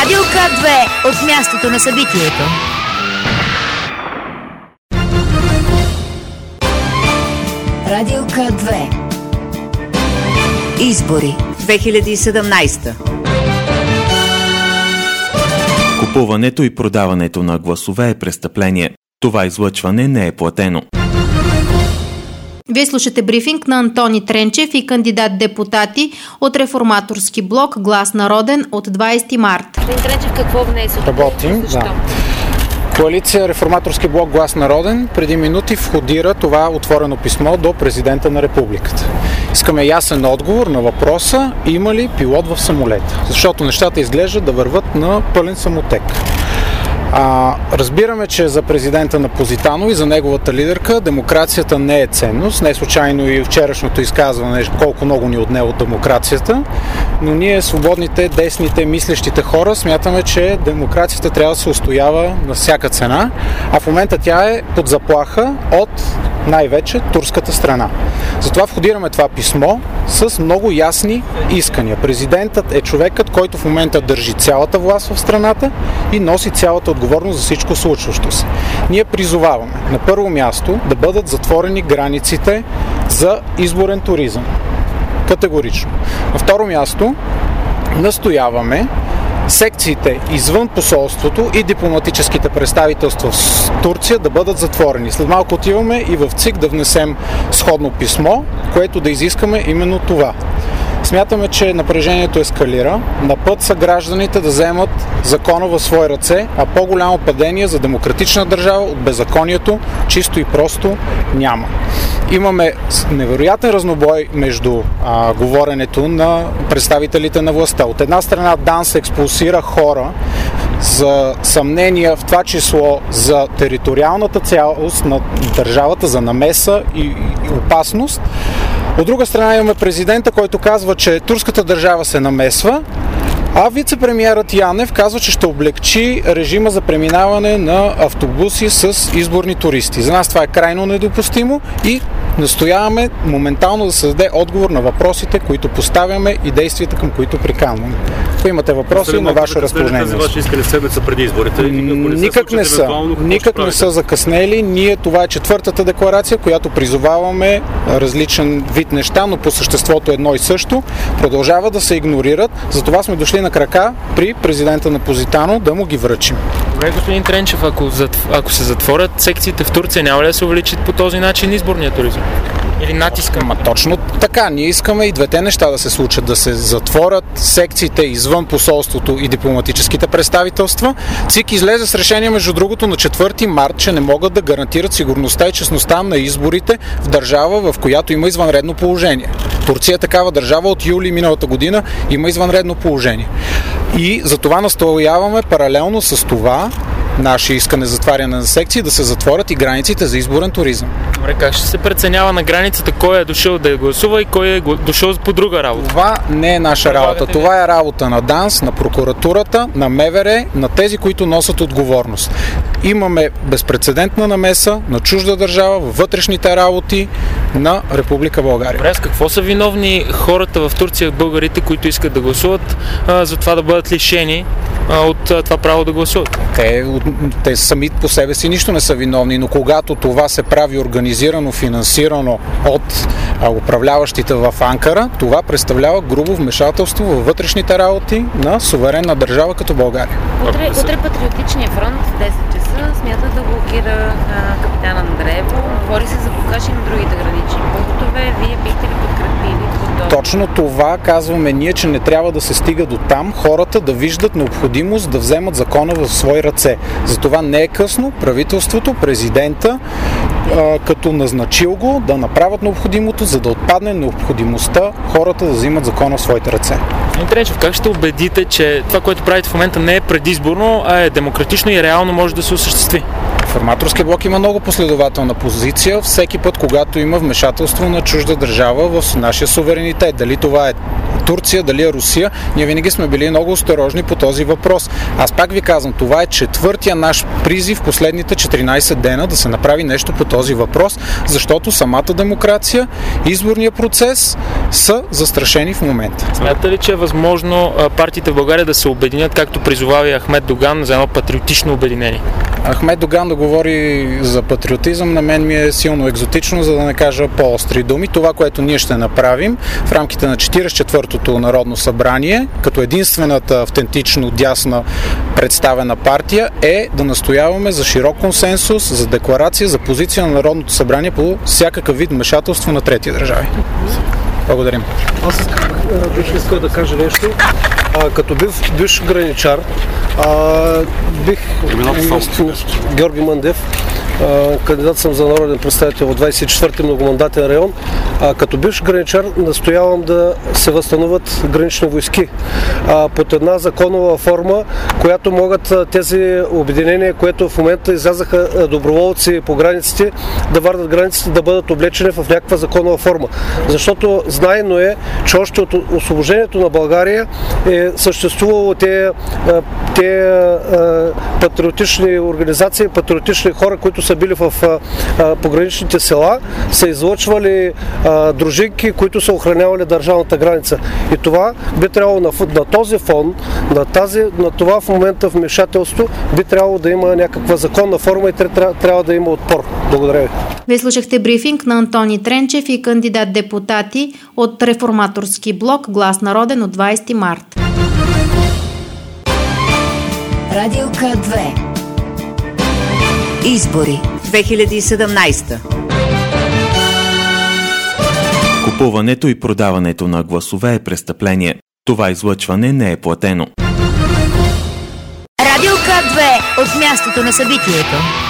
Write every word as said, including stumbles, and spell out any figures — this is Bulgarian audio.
Радио К две от мястото на събитието. Радио К две. Избори две хиляди и седемнадесета. Купуването и продаването на гласове е престъпление. Това излъчване не е платено. Вие слушате брифинг на Антони Тренчев и кандидат-депутати от Реформаторски блок Глас народен от двадесети март. Господин Тренчев, какво внесохте? Работим, да. Коалиция Реформаторски блок Глас народен преди минути входира това отворено писмо до президента на републиката. Искаме ясен отговор на въпроса: има ли пилот в самолета? Защото нещата изглеждат да върват на пълен самотек. А, разбираме, че за президента на Позитано и за неговата лидерка демокрацията не е ценност. Не случайно и вчерашното изказване колко много ни отне от демокрацията. Но ние, свободните, десните, мислещите хора, смятаме, че демокрацията трябва да се устоява на всяка цена, а в момента тя е под заплаха от най-вече турската страна. Затова входираме това писмо с много ясни искания. Президентът е човекът, който в момента държи цялата власт в страната и носи цялата отговорност за всичко случващо се. Ние призоваваме на първо място да бъдат затворени границите за изборен туризъм. Категорично. На второ място настояваме секциите извън посолството и дипломатическите представителства в Турция да бъдат затворени. След малко отиваме и в ЦИК да внесем сходно писмо, което да изискаме именно това. Смятаме, че напрежението ескалира. На път са гражданите да вземат закона в свои ръце, а по-голямо падение за демократична държава от беззаконието чисто и просто няма. Имаме невероятен разнобой между а, говоренето на представителите на властта. От една страна ДАНС експулсира хора за съмнения, в това число за териториалната цялост на държавата, за намеса и, и опасност. От друга страна имаме президента, който казва, че турската държава се намесва, а вице-премиерът Янев казва, че ще облегчи режима за преминаване на автобуси с изборни туристи. За нас това е крайно недопустимо и настояваме моментално да се даде отговор на въпросите, които поставяме и действията, към които приканваме. Ако имате въпроси, на ваше разположение. Тези ваши искали седмица преди изборите? Никак не са. Никак не са закъснели. Ние, това е четвъртата декларация, която призоваваме различен вид неща, но по съществото едно и също. Продължава да се игнорират. Затова сме дошли на крака при президента на Позитано да му ги връчим. Добре, господин Тренчев, ако, ако се затворят секциите в Турция, няма ли да се увеличи по този начин изборния туризъм? Или натиска? Ма точно така. Ние искаме и двете неща да се случат. Да се затворят секциите извън посолството и дипломатическите представителства. ЦИК излезе с решение, между другото, на четвърти март, че не могат да гарантират сигурността и честността на изборите в държава, в която има извънредно положение. Турция е такава държава, от юли миналата година има извънредно положение. И за това настояваме паралелно с това наше искане за затваряне на секции да се затворят и границите за изборен туризъм. Добре, как ще се преценява на границата кой е дошъл да гласува и кой е дошъл по друга работа? Това не е наша работа. Това е работа на ДАНС, на прокуратурата, на МВР, на тези, които носят отговорност. Имаме безпрецедентна намеса на чужда държава във вътрешните работи на Република България. Добре, с какво са виновни хората в Турция, българите, които искат да гласуват, а, за това да бъдат лишени а, от а, това право да гласуват? Те, те сами по себе си нищо не са виновни, но когато това се прави организирано, финансирано от а, управляващите в Анкара, това представлява грубо вмешателство във вътрешните работи на суверенна държава като България. Утре, утре Патриотичния фронт в десет часа смята да блокира а, капитан Андреево. Говори се за блокаж и на другите гранични пунктове. Вие бихте ли подкрепили? Точно това казваме ние, че не трябва да се стига до там хората да виждат необходимост да вземат закона в свои ръце. Затова не е късно правителството, президента, а, като назначил го, да направят необходимото, за да отпадне необходимостта хората да взимат закона в своите ръце. Тренчев, как ще убедите, че това, което правите в момента, не е предизборно, а е демократично и реално може да се осъществи? Реформаторския блок има много последователна позиция всеки път, когато има вмешателство на чужда държава в нашия суверенитет. Дали това е Турция, дали е Русия. Ние винаги сме били много осторожни по този въпрос. Аз пак ви казвам, това е четвъртия наш призив последните четиринайсет дена да се направи нещо по този въпрос, защото самата демокрация, изборния процес са застрашени в момента. Смятате ли, че е възможно партиите в България да се обединят, както призовава и Ахмед Доган, за едно патриотично обединение? Ахмед Доган да говори за патриотизъм на мен ми е силно екзотично, за да не кажа по-остри думи. Това, което ние ще направим в рамките на четиридесет и четвъртото Народно събрание, като единствената автентично дясна представена партия, е да настояваме за широк консенсус, за декларация, за позиция на Народното събрание по всякакъв вид вмешателство на трети държави. Благодарим. Аз бих искал да кажа нещо. А, като бив бивш граничар, а, бих Георги Мандев, а, кандидат съм за народен представител от двайсет и четвърти многомандатен район. А, като бивш граничар настоявам да се възстановят гранични войски а, под една законова форма, която могат тези обединения, които в момента излязаха доброволци по границите, да вардат границите, да бъдат облечени в някаква законова форма. Защото знайно е, че още от освобождението на България е съществувало те, те патриотични организации, патриотични хора, които са били в пограничните села, са излъчвали дружинки, които са охранявали държавната граница. И това би трябвало на, на този фон, на, тази, на това в момента вмешателство, би трябвало да има някаква законна форма и трябва, трябва да има отпор. Благодаря ви. Вие слушахте брифинг на Антони Тренчев и кандидат депутати от Реформаторски блок Глас народен от двайсети март. Радио К две. Избори две хиляди и седемнайсета. Купуването и продаването на гласове е престъпление. Това излъчване не е платено. Радио К две от мястото на събитието.